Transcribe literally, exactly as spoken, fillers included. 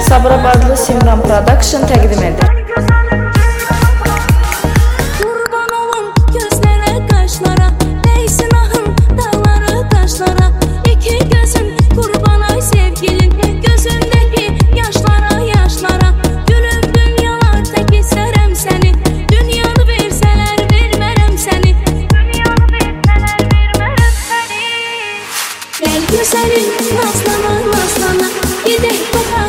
Sabirabadlı Simran Production təqdim edir. Kurban olun gözlere kaşlara, değsin ahın dağları taşlara. İki gözün kurban ay sevgilin, gözündeki yaşlara yaşlara. Gülüm dünyalar tek isterim seni, dünyanı verseler vermerem seni. Dünyanı verseler vermerem seni. Gel güzelim nazlana nazlana, gidek bakar.